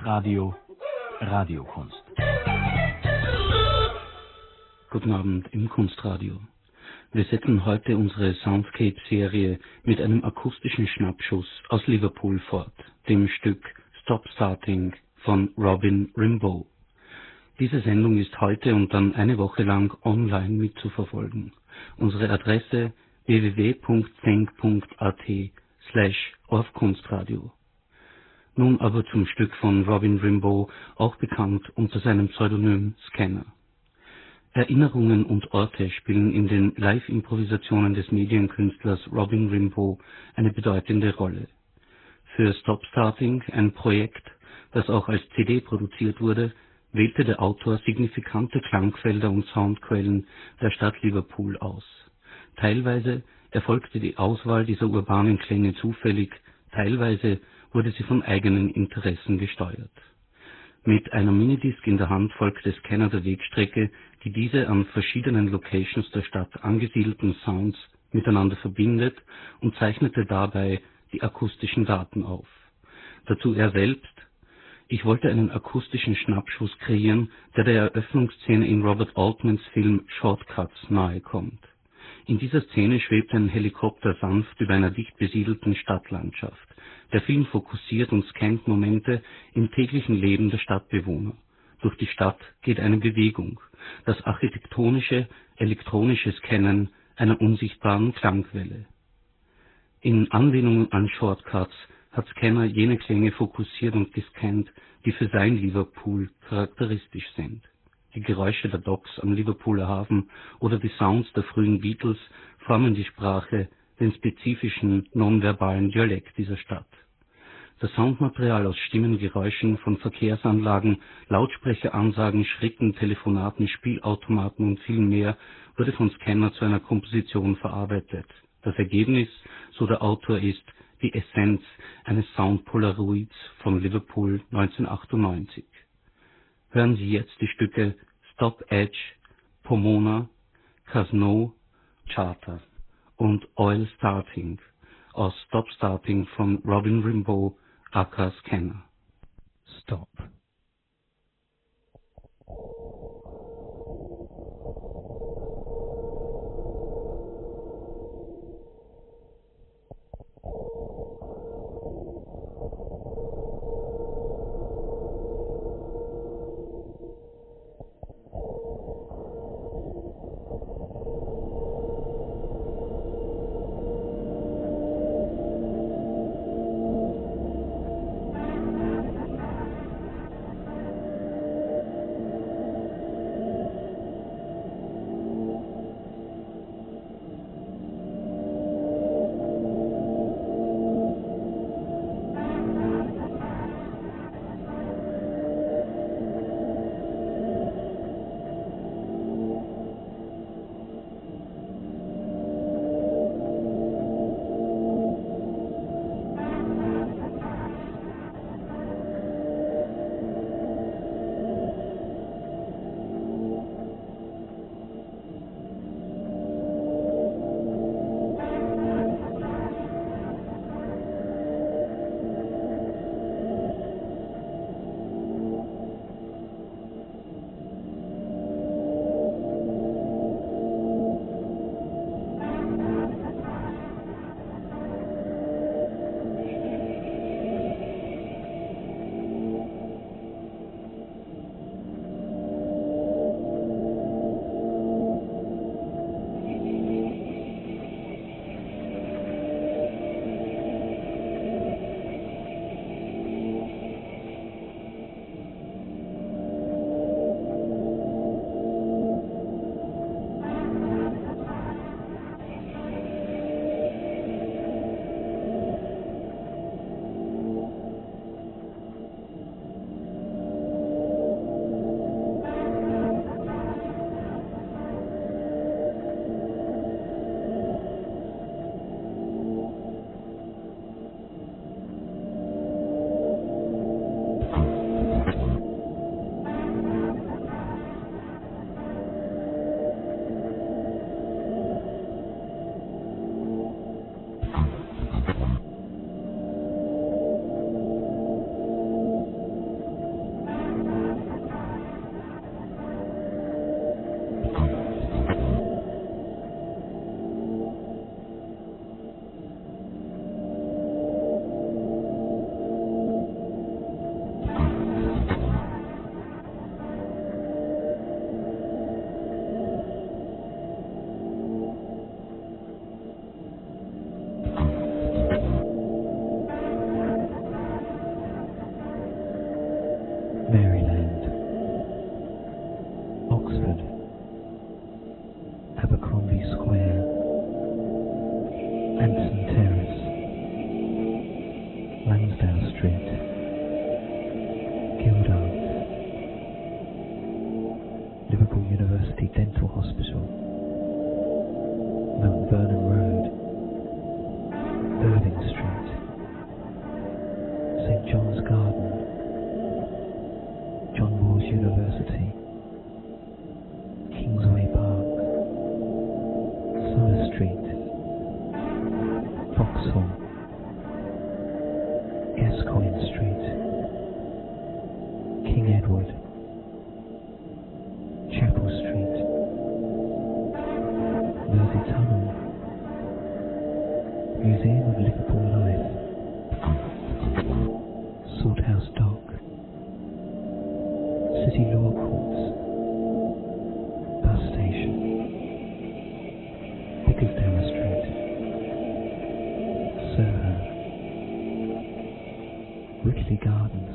Kunstradio Radiokunst. Guten Abend im Kunstradio. Wir setzen heute unsere Soundscape-Serie mit einem akustischen Schnappschuss aus Liverpool fort, dem Stück Stop Starting von Robin Rimbaud. Diese Sendung ist heute und dann eine Woche lang online mitzuverfolgen. Unsere Adresse www.zenk.at/orfkunstradio. Nun aber zum Stück von Robin Rimbaud, auch bekannt unter seinem Pseudonym Scanner. Erinnerungen und Orte spielen in den Live-Improvisationen des Medienkünstlers Robin Rimbaud eine bedeutende Rolle. Für Stop Starting, ein Projekt, das auch als CD produziert wurde, wählte der Autor signifikante Klangfelder und Soundquellen der Stadt Liverpool aus. Teilweise erfolgte die Auswahl dieser urbanen Klänge zufällig, teilweise wurde sie von eigenen Interessen gesteuert. Mit einer Minidisc in der Hand folgte Scanner der Wegstrecke, die diese an verschiedenen Locations der Stadt angesiedelten Sounds miteinander verbindet und zeichnete dabei die akustischen Daten auf. Dazu er selbst: Ich wollte einen akustischen Schnappschuss kreieren, der Eröffnungsszene in Robert Altmans Film Shortcuts nahe kommt. In dieser Szene schwebt ein Helikopter sanft über einer dicht besiedelten Stadtlandschaft. Der Film fokussiert und scannt Momente im täglichen Leben der Stadtbewohner. Durch die Stadt geht eine Bewegung, das architektonische, elektronische Scannen einer unsichtbaren Klangwelle. In Anlehnung an Shortcuts hat Scanner jene Klänge fokussiert und gescannt, die für sein Liverpool charakteristisch sind. Die Geräusche der Docks am Liverpooler Hafen oder die Sounds der frühen Beatles formen die Sprache, den spezifischen nonverbalen Dialekt dieser Stadt. Das Soundmaterial aus Stimmen, Geräuschen von Verkehrsanlagen, Lautsprecheransagen, Schritten, Telefonaten, Spielautomaten und viel mehr wurde von Scanner zu einer Komposition verarbeitet. Das Ergebnis, so der Autor, ist die Essenz eines Soundpolaroids von Liverpool 1998. Hören Sie jetzt die Stücke Stop Edge, Pomona, Casno, Charter und Oil Starting aus Stop Starting von Robin Rimbaud aka Scanner. Stop. Dental Hospital, Mount Vernon Road, Irving Street, St John's Garden, John Moores University, Kingsway Park, Summer Street, Vauxhall, Gascoigne Street, King Edward, Chapel Street, Mersey Tunnel, Museum of Liverpool Life, Salthouse Dock, City Law Courts, Bus Station, Pickersdale Street, Soho, Whitley Gardens,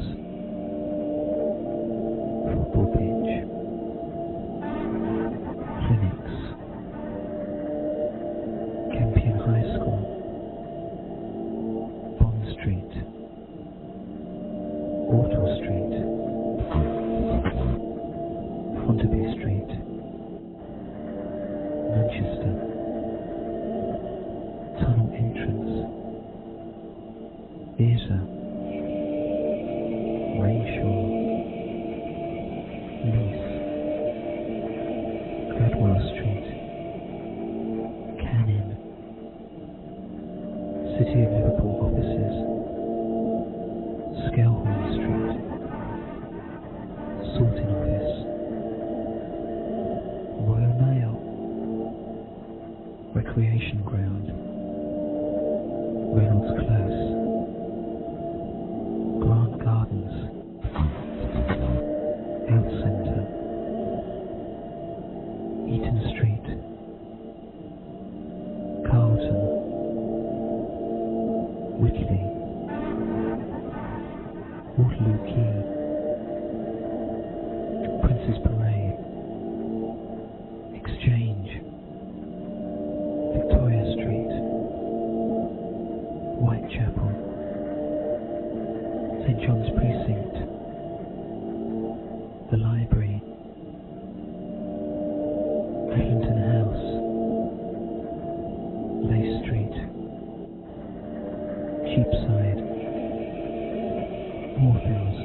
Football Pitch, Clinics, Campion High School, Bond Street, Ortal Street, Fontaby Street, Manchester, Tunnel Entrance, Theatre, Rayshaw, Nice, Gradwell Street, Canning, City of Liverpool offices, Skelhorn Street, Sorting Office, Royal Mail, Recreation Ground, Reynolds Close, Grant Gardens, Health Centre, Eaton Street, Carlton, Whitley, Waterloo Quay, Prince's Parade, Exchange, Victoria Street, Whitechapel, St John's Precinct, the Library, Eglinton House, Leigh Street, Cheapside, Moorfields,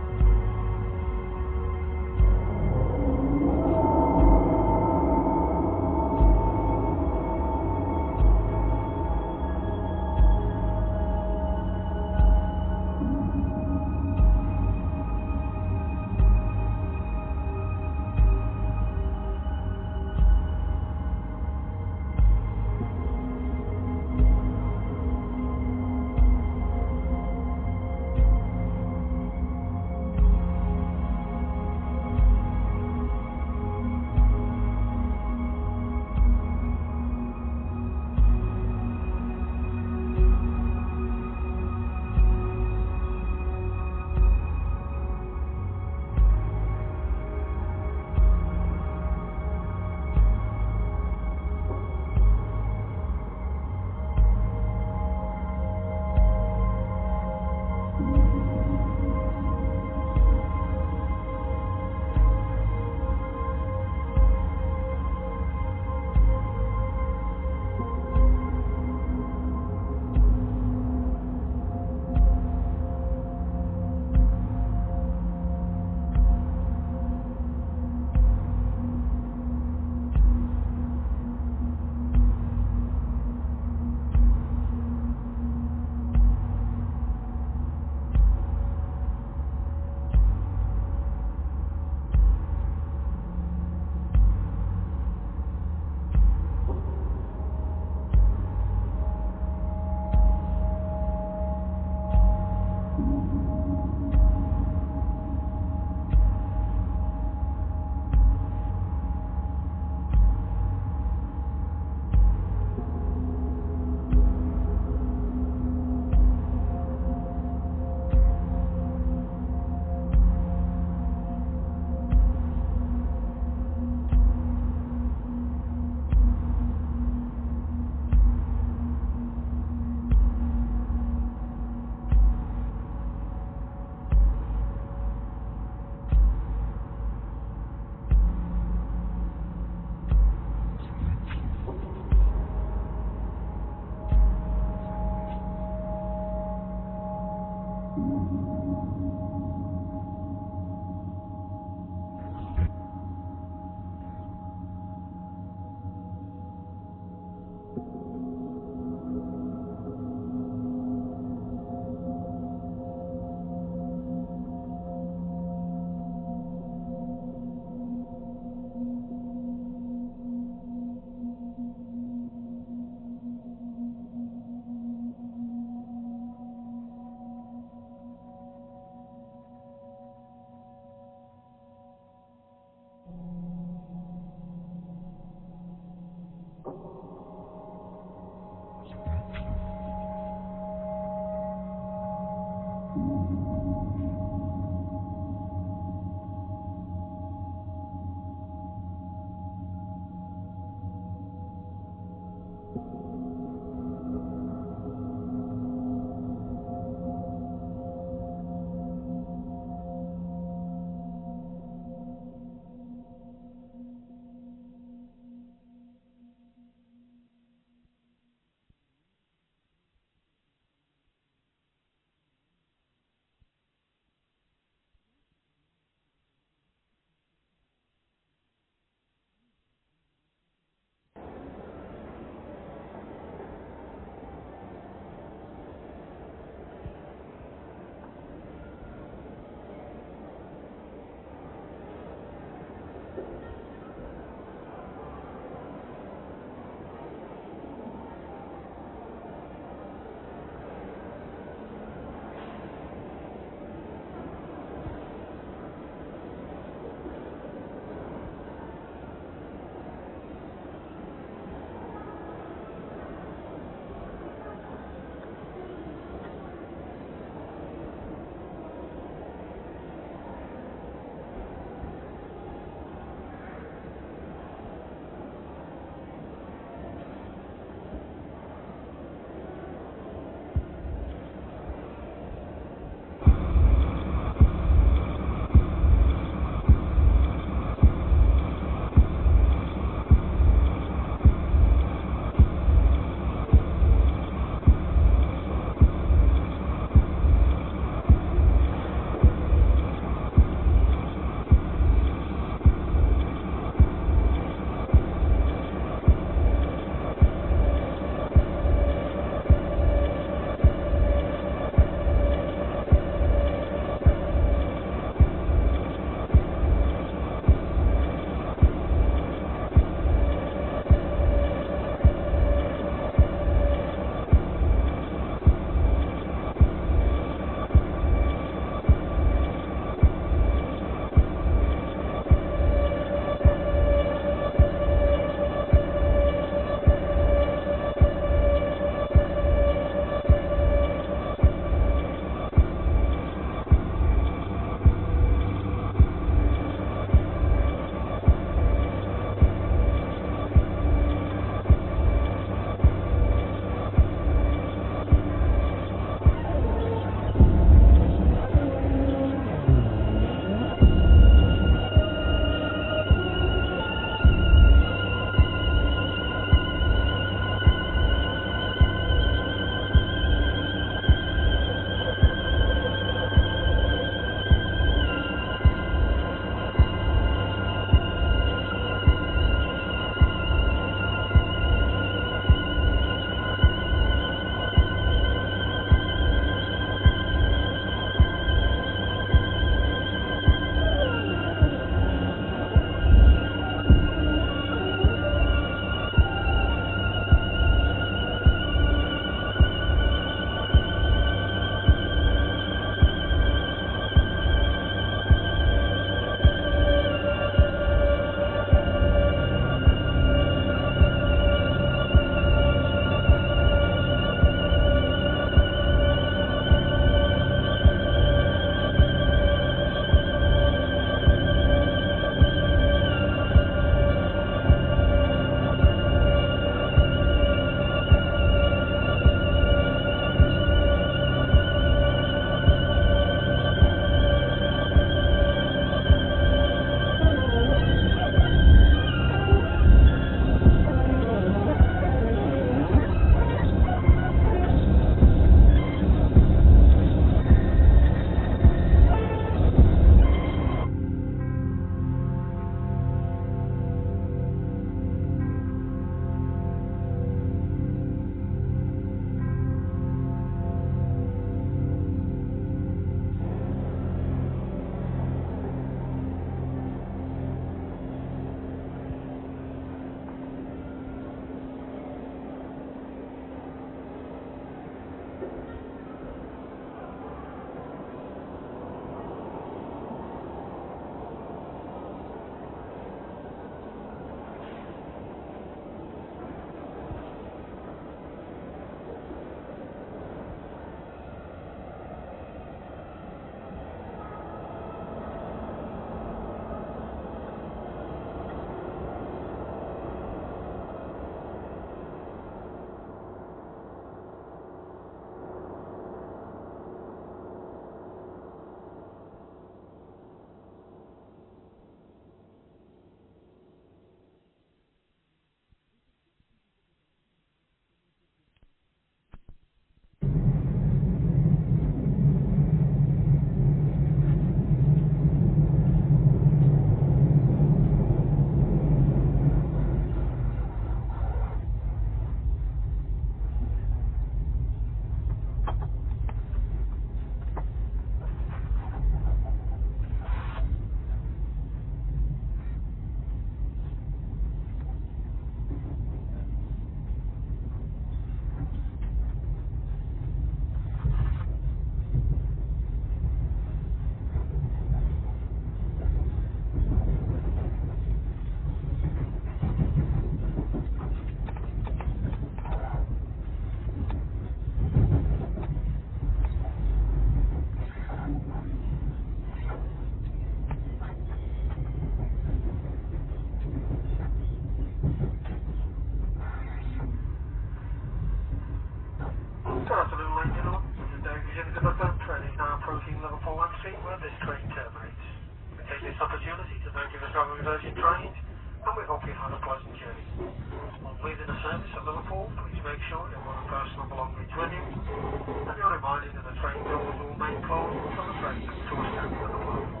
approaching Liverpool One Street where this train terminates. We take this opportunity to thank you for travelling with Virgin Trains, and we hope you've had a pleasant journey. On leaving the service at Liverpool, please make sure you have all personal belongings with you, and you're reminded that the train doors will remain closed until the train comes to a standing at the platform.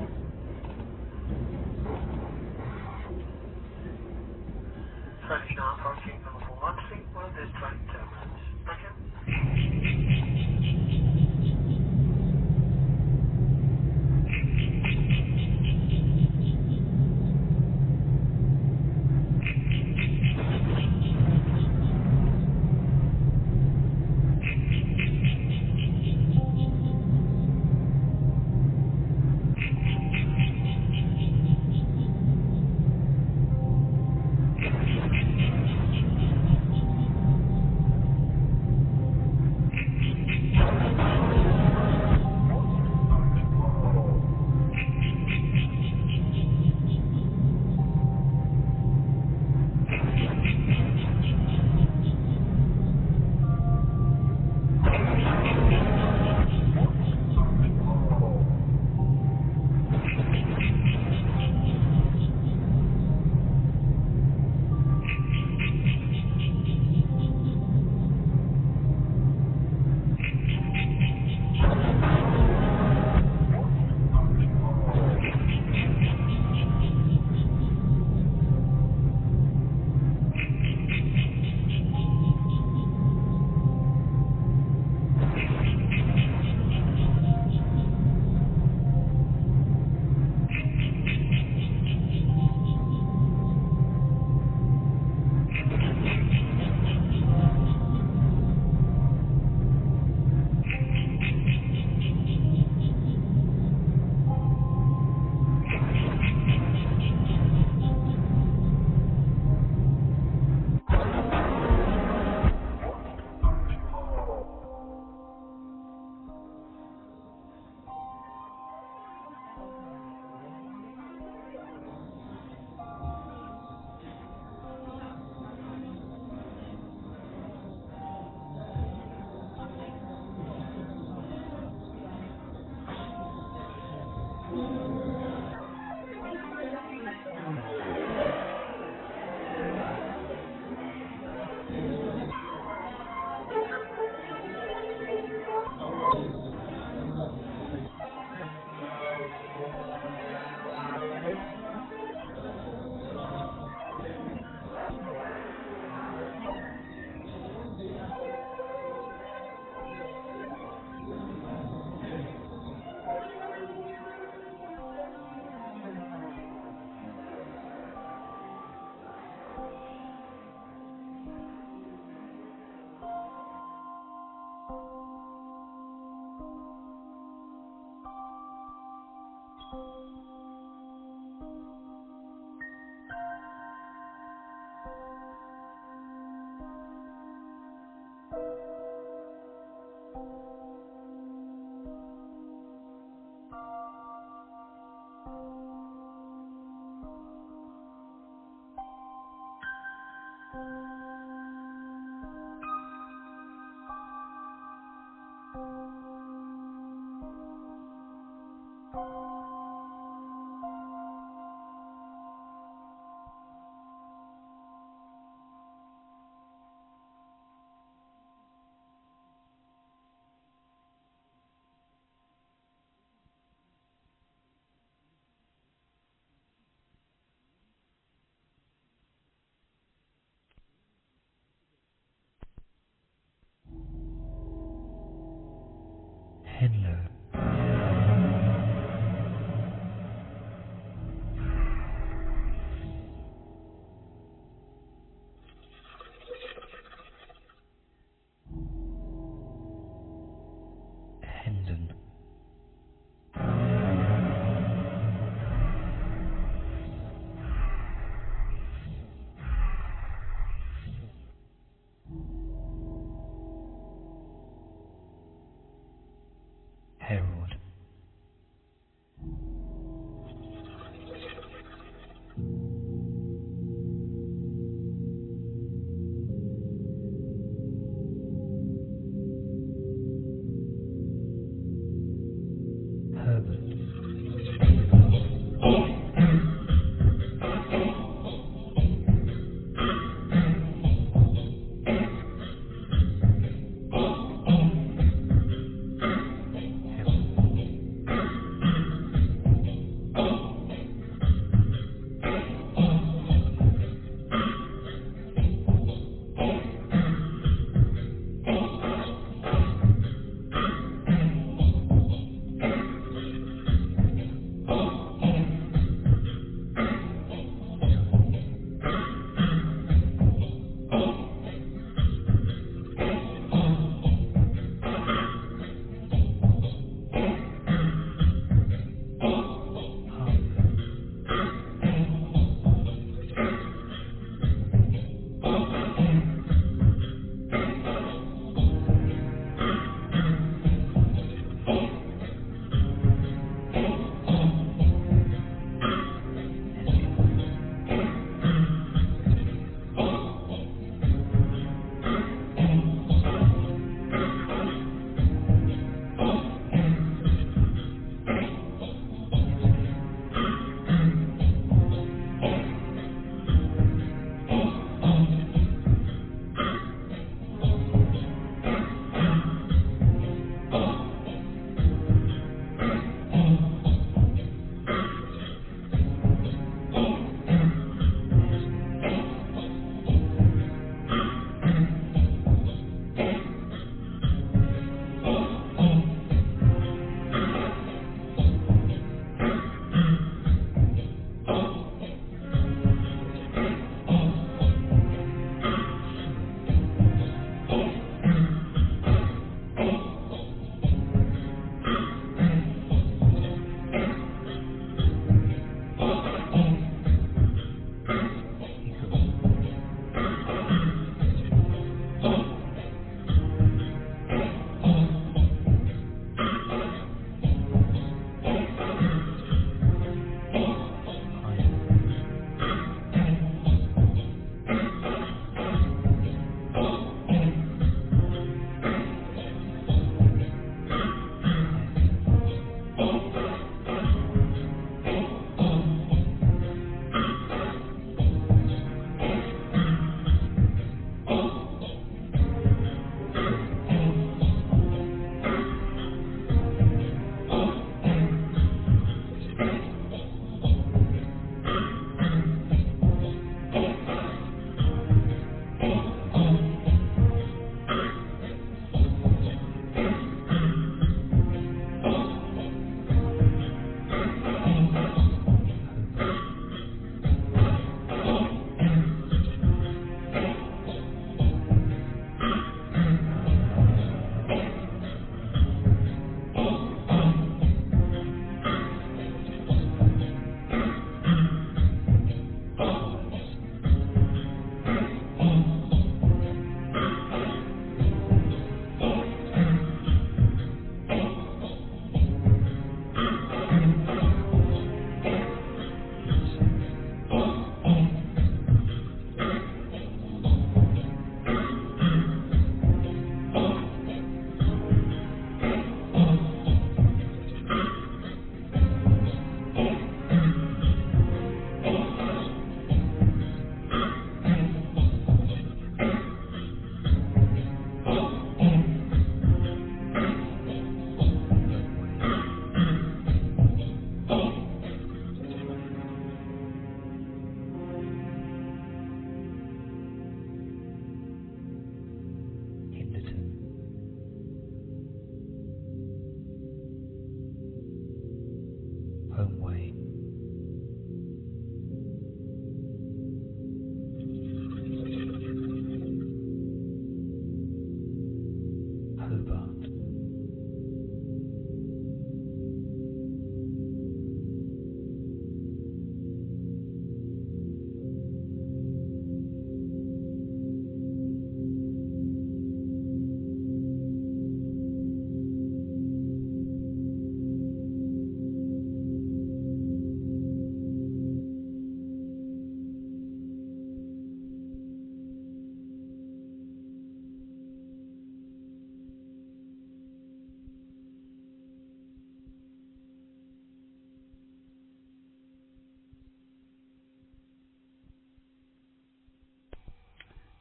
Train is now approaching Liverpool One Street where this train terminates. Thank you.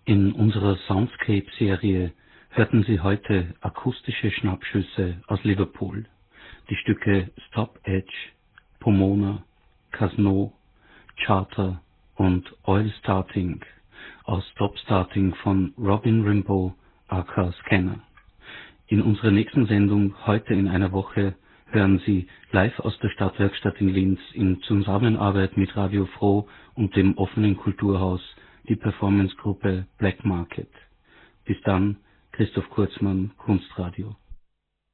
In unserer Soundscape-Serie hörten Sie heute akustische Schnappschüsse aus Liverpool. Die Stücke Stop Edge, Pomona, Casno, Charter und Oil Starting aus Stop Starting von Robin Rimbaud aka Scanner. In unserer nächsten Sendung heute in einer Woche hören Sie live aus der Stadtwerkstatt in Linz in Zusammenarbeit mit Radio Froh und dem offenen Kulturhaus die Performancegruppe Black Market. Bis dann, Christoph Kurzmann, Kunstradio.